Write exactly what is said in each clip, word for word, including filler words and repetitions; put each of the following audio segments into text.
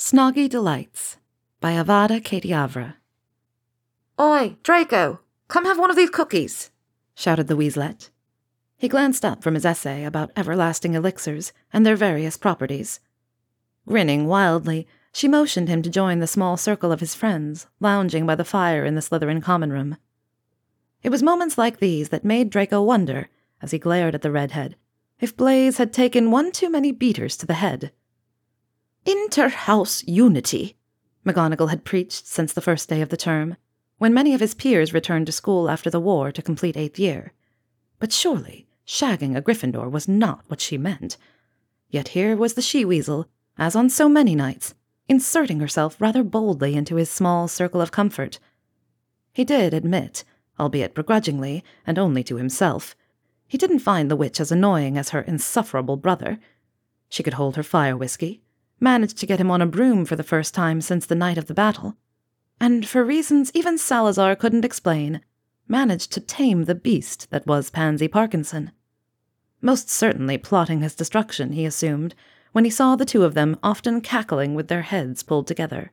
Snoggy Delights by Avada Kedavra. "Oi, Draco! Come have one of these cookies!" shouted the Weaselet. He glanced up from his essay about everlasting elixirs and their various properties. Grinning wildly, she motioned him to join the small circle of his friends, lounging by the fire in the Slytherin common room. It was moments like these that made Draco wonder, as he glared at the redhead, if Blaise had taken one too many beaters to the head. Inter-house unity, McGonagall had preached since the first day of the term, when many of his peers returned to school after the war to complete eighth year. But surely shagging a Gryffindor was not what she meant. Yet here was the she-weasel, as on so many nights, inserting herself rather boldly into his small circle of comfort. He did admit, albeit begrudgingly and only to himself, he didn't find the witch as annoying as her insufferable brother. She could hold her fire whiskey, managed to get him on a broom for the first time since the night of the battle, and for reasons even Salazar couldn't explain, managed to tame the beast that was Pansy Parkinson. Most certainly plotting his destruction, he assumed, when he saw the two of them often cackling with their heads pulled together.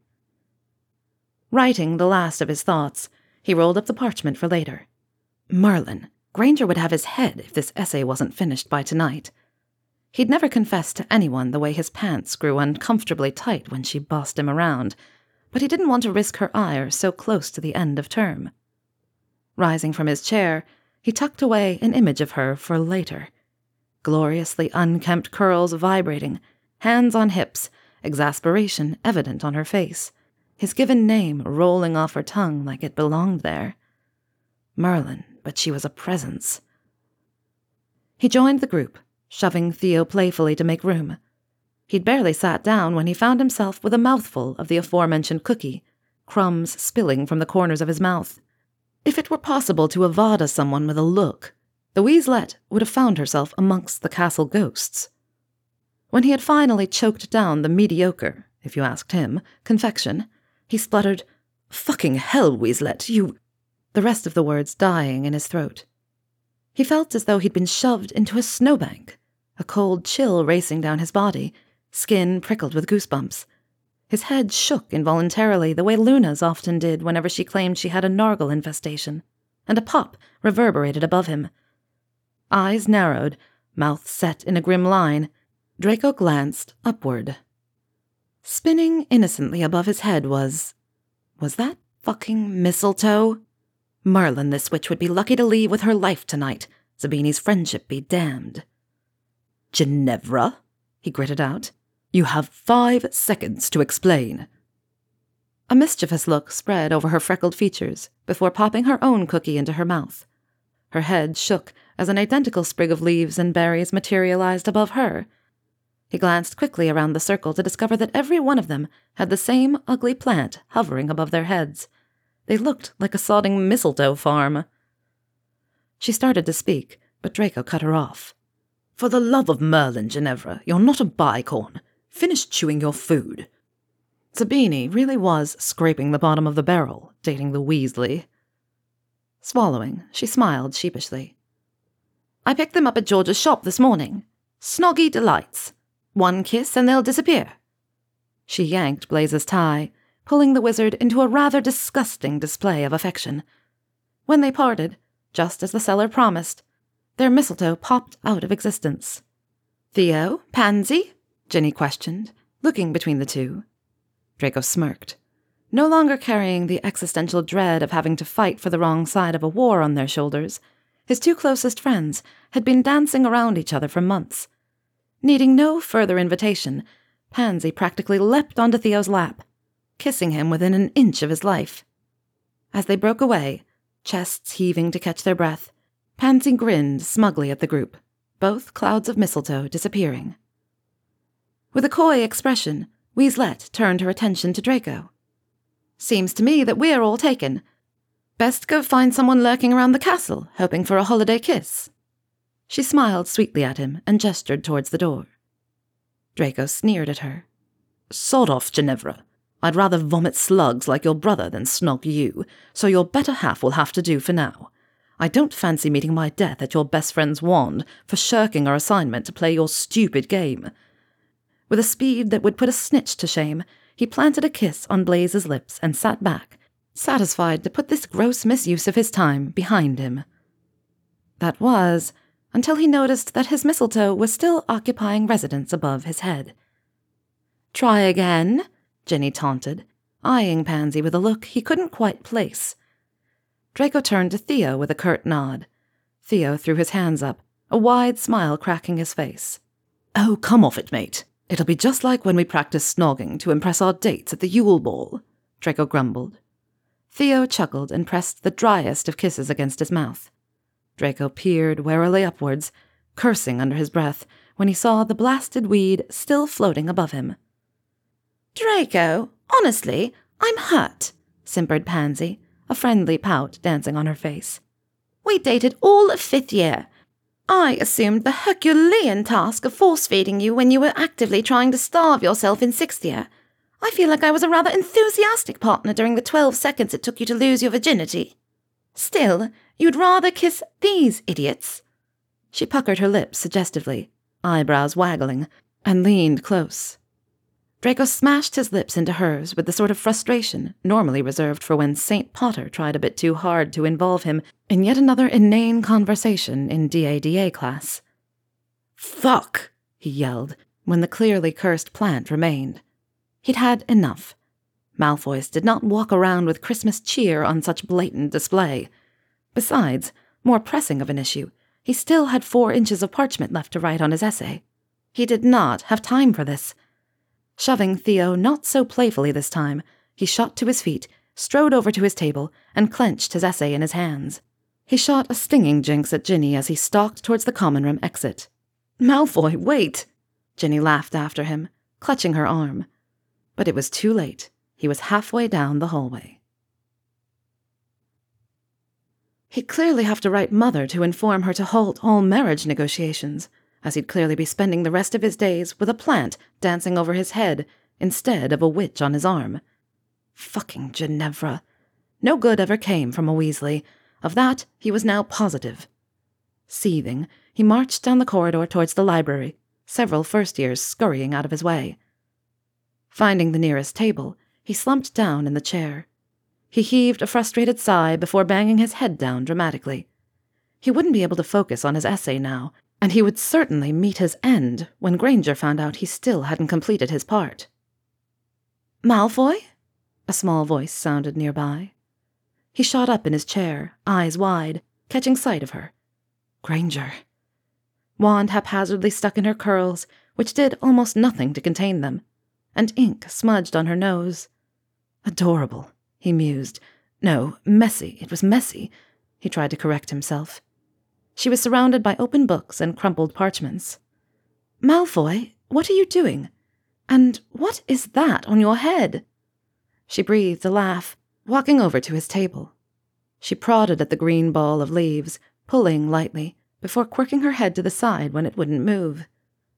Writing the last of his thoughts, he rolled up the parchment for later. Merlin, Granger would have his head if this essay wasn't finished by tonight. He'd never confessed to anyone the way his pants grew uncomfortably tight when she bossed him around, but he didn't want to risk her ire so close to the end of term. Rising from his chair, he tucked away an image of her for later. Gloriously unkempt curls vibrating, hands on hips, exasperation evident on her face, his given name rolling off her tongue like it belonged there. Merlin, but she was a presence. He joined the group, shoving Theo playfully to make room. He'd barely sat down when he found himself with a mouthful of the aforementioned cookie, crumbs spilling from the corners of his mouth. If it were possible to Avada someone with a look, the Weaselet would have found herself amongst the castle ghosts. When he had finally choked down the mediocre, if you asked him, confection, he spluttered, "Fucking hell, Weaselet, you—" the rest of the words dying in his throat. He felt as though he'd been shoved into a snowbank, a cold chill racing down his body, skin prickled with goosebumps. His head shook involuntarily the way Luna's often did whenever she claimed she had a Nargle infestation, and a pop reverberated above him. Eyes narrowed, mouth set in a grim line, Draco glanced upward. Spinning innocently above his head was... was that fucking mistletoe? Merlin, this witch would be lucky to leave with her life tonight. Zabini's friendship be damned. "Ginevra," he gritted out, "you have five seconds to explain." A mischievous look spread over her freckled features before popping her own cookie into her mouth. Her head shook as an identical sprig of leaves and berries materialized above her. He glanced quickly around the circle to discover that every one of them had the same ugly plant hovering above their heads. They looked like a sodding mistletoe farm. She started to speak, but Draco cut her off. "For the love of Merlin, Ginevra, you're not a bicorn. Finish chewing your food." Zabini really was scraping the bottom of the barrel, dating the Weasley. Swallowing, she smiled sheepishly. "I picked them up at George's shop this morning. Snoggy Delights. One kiss and they'll disappear." She yanked Blaise's tie, pulling the wizard into a rather disgusting display of affection. When they parted, just as the seller promised, their mistletoe popped out of existence. "Theo? Pansy?" Ginny questioned, looking between the two. Draco smirked. No longer carrying the existential dread of having to fight for the wrong side of a war on their shoulders, his two closest friends had been dancing around each other for months. Needing no further invitation, Pansy practically leapt onto Theo's lap, kissing him within an inch of his life. As they broke away, chests heaving to catch their breath, Pansy grinned smugly at the group, both clouds of mistletoe disappearing. With a coy expression, Weaselet turned her attention to Draco. "Seems to me that we're all taken. Best go find someone lurking around the castle, hoping for a holiday kiss." She smiled sweetly at him and gestured towards the door. Draco sneered at her. "Sod off, Ginevra. I'd rather vomit slugs like your brother than snog you, so your better half will have to do for now. I don't fancy meeting my death at your best friend's wand for shirking our assignment to play your stupid game." With a speed that would put a snitch to shame, he planted a kiss on Blaze's lips and sat back, satisfied to put this gross misuse of his time behind him. That was, until he noticed that his mistletoe was still occupying residence above his head. "Try again," Ginny taunted, eyeing Pansy with a look he couldn't quite place. Draco turned to Theo with a curt nod. Theo threw his hands up, a wide smile cracking his face. "Oh, come off it, mate. It'll be just like when we practiced snogging to impress our dates at the Yule Ball," Draco grumbled. Theo chuckled and pressed the driest of kisses against his mouth. Draco peered warily upwards, cursing under his breath when he saw the blasted weed still floating above him. "Draco, honestly, I'm hurt," simpered Pansy, a friendly pout dancing on her face. "We dated all of fifth year. I assumed the Herculean task of force-feeding you when you were actively trying to starve yourself in sixth year. I feel like I was a rather enthusiastic partner during the twelve seconds it took you to lose your virginity. Still, you'd rather kiss these idiots." She puckered her lips suggestively, eyebrows waggling, and leaned close. Draco smashed his lips into hers with the sort of frustration normally reserved for when Saint Potter tried a bit too hard to involve him in yet another inane conversation in D A D A class. "Fuck!" he yelled, when the clearly cursed plant remained. He'd had enough. Malfoy did not walk around with Christmas cheer on such blatant display. Besides, more pressing of an issue, he still had four inches of parchment left to write on his essay. He did not have time for this. Shoving Theo not so playfully this time, he shot to his feet, strode over to his table, and clenched his essay in his hands. He shot a stinging jinx at Ginny as he stalked towards the common room exit. "Malfoy, wait!" Ginny laughed after him, clutching her arm. But it was too late. He was halfway down the hallway. He'd clearly have to write Mother to inform her to halt all marriage negotiations, as he'd clearly be spending the rest of his days with a plant dancing over his head instead of a witch on his arm. Fucking Ginevra. No good ever came from a Weasley. Of that he was now positive. Seething, he marched down the corridor towards the library, several first-years scurrying out of his way. Finding the nearest table, he slumped down in the chair. He heaved a frustrated sigh before banging his head down dramatically. He wouldn't be able to focus on his essay now, and he would certainly meet his end when Granger found out he still hadn't completed his part. "Malfoy?" A small voice sounded nearby. He shot up in his chair, eyes wide, catching sight of her. Granger. Wand haphazardly stuck in her curls, which did almost nothing to contain them, and ink smudged on her nose. Adorable, he mused. No, messy, it was messy. He tried to correct himself. She was surrounded by open books and crumpled parchments. "Malfoy, what are you doing? And what is that on your head?" She breathed a laugh, walking over to his table. She prodded at the green ball of leaves, pulling lightly, before quirking her head to the side when it wouldn't move.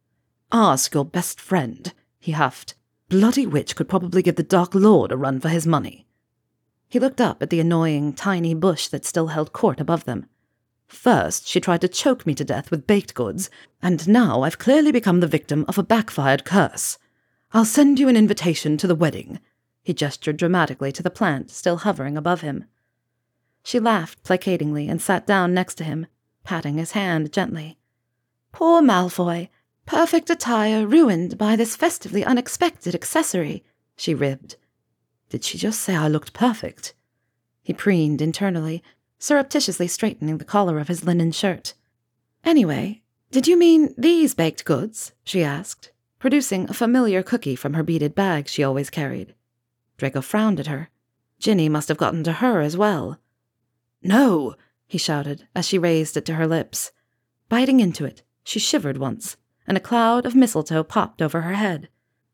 "Ask your best friend," he huffed. "Bloody witch could probably give the Dark Lord a run for his money." He looked up at the annoying, tiny bush that still held court above them. "First, she tried to choke me to death with baked goods, and now I've clearly become the victim of a backfired curse. I'll send you an invitation to the wedding." He gestured dramatically to the plant still hovering above him. She laughed placatingly and sat down next to him, patting his hand gently. "Poor Malfoy. Perfect attire ruined by this festively unexpected accessory," she ribbed. Did she just say I looked perfect? He preened internally, surreptitiously straightening the collar of his linen shirt. "Anyway, did you mean these baked goods?" she asked, producing a familiar cookie from her beaded bag she always carried. Draco frowned at her. Ginny must have gotten to her as well. "No!" he shouted as she raised it to her lips. Biting into it, she shivered once, and a cloud of mistletoe popped over her head.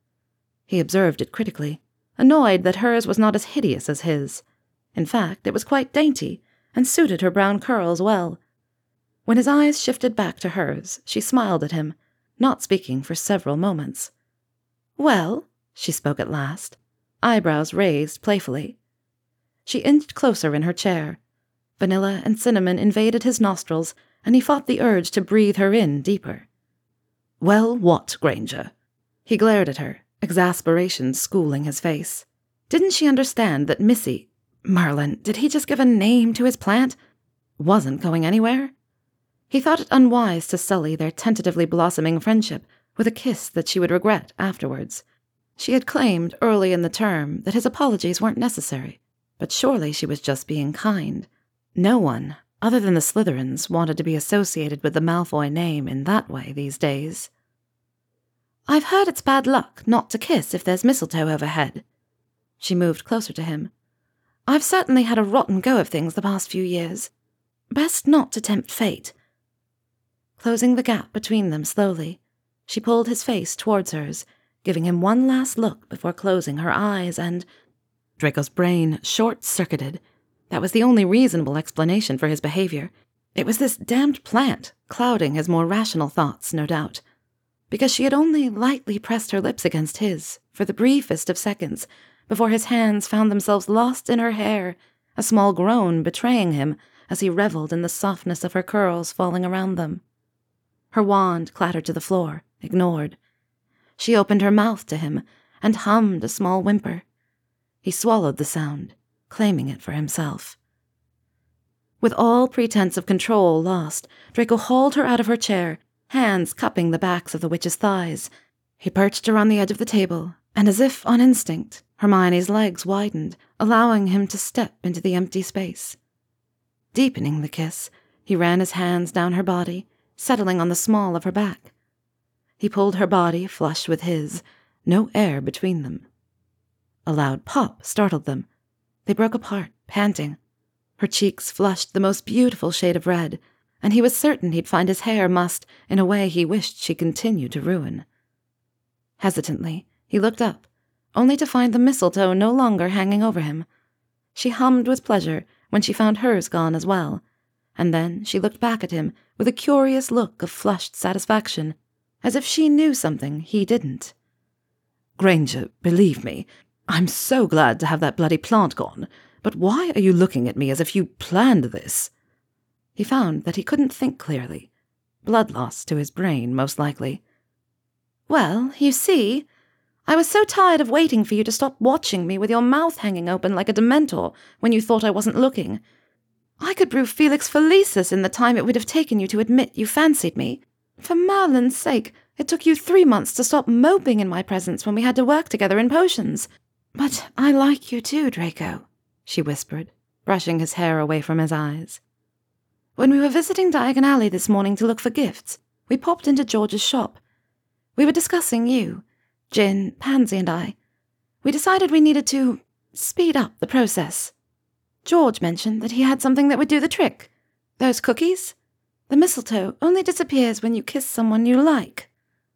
He observed it critically, annoyed that hers was not as hideous as his. In fact, it was quite dainty, and suited her brown curls well. When his eyes shifted back to hers, she smiled at him, not speaking for several moments. "Well," she spoke at last, eyebrows raised playfully. She inched closer in her chair. Vanilla and cinnamon invaded his nostrils, and he fought the urge to breathe her in deeper. "Well, what, Granger?" He glared at her, exasperation schooling his face. Didn't she understand that Missy— Merlin, did he just give a name to his plant? Wasn't going anywhere? He thought it unwise to sully their tentatively blossoming friendship with a kiss that she would regret afterwards. She had claimed early in the term that his apologies weren't necessary, but surely she was just being kind. No one, other than the Slytherins, wanted to be associated with the Malfoy name in that way these days. "I've heard it's bad luck not to kiss if there's mistletoe overhead." She moved closer to him. "I've certainly had a rotten go of things the past few years. Best not to tempt fate." Closing the gap between them slowly, she pulled his face towards hers, giving him one last look before closing her eyes, and— Draco's brain short-circuited. That was the only reasonable explanation for his behavior. It was this damned plant, clouding his more rational thoughts, no doubt. Because she had only lightly pressed her lips against his, for the briefest of seconds, before his hands found themselves lost in her hair, a small groan betraying him as he revelled in the softness of her curls falling around them. Her wand clattered to the floor, ignored. She opened her mouth to him and hummed a small whimper. He swallowed the sound, claiming it for himself. With all pretense of control lost, Draco hauled her out of her chair, hands cupping the backs of the witch's thighs. He perched her on the edge of the table, and as if on instinct, Hermione's legs widened, allowing him to step into the empty space. Deepening the kiss, he ran his hands down her body, settling on the small of her back. He pulled her body flush with his, no air between them. A loud pop startled them. They broke apart, panting. Her cheeks flushed the most beautiful shade of red, and he was certain he'd find his hair mussed in a way he wished she continued to ruin. Hesitantly, he looked up, only to find the mistletoe no longer hanging over him. She hummed with pleasure when she found hers gone as well, and then she looked back at him with a curious look of flushed satisfaction, as if she knew something he didn't. "Granger, believe me, I'm so glad to have that bloody plant gone, but why are you looking at me as if you planned this?" He found that he couldn't think clearly. Blood loss to his brain, most likely. "Well, you see, I was so tired of waiting for you to stop watching me with your mouth hanging open like a dementor when you thought I wasn't looking. I could brew Felix Felicis in the time it would have taken you to admit you fancied me. For Merlin's sake, it took you three months to stop moping in my presence when we had to work together in potions. But I like you too, Draco," she whispered, brushing his hair away from his eyes. "When we were visiting Diagon Alley this morning to look for gifts, we popped into George's shop. We were discussing you, Gin, Pansy, and I. We decided we needed to speed up the process. George mentioned that he had something that would do the trick. Those cookies? The mistletoe only disappears when you kiss someone you like."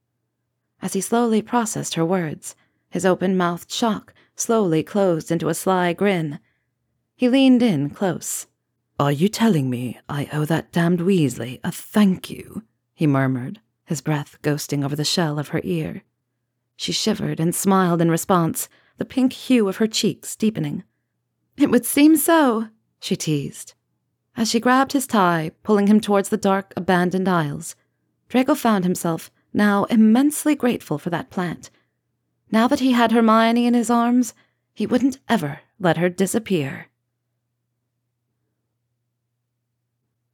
As he slowly processed her words, his open-mouthed shock slowly closed into a sly grin. He leaned in close. "Are you telling me I owe that damned Weasley a thank you?" he murmured, his breath ghosting over the shell of her ear. She shivered and smiled in response, the pink hue of her cheeks deepening. "It would seem so," she teased. As she grabbed his tie, pulling him towards the dark, abandoned aisles, Draco found himself now immensely grateful for that plant. Now that he had Hermione in his arms, he wouldn't ever let her disappear.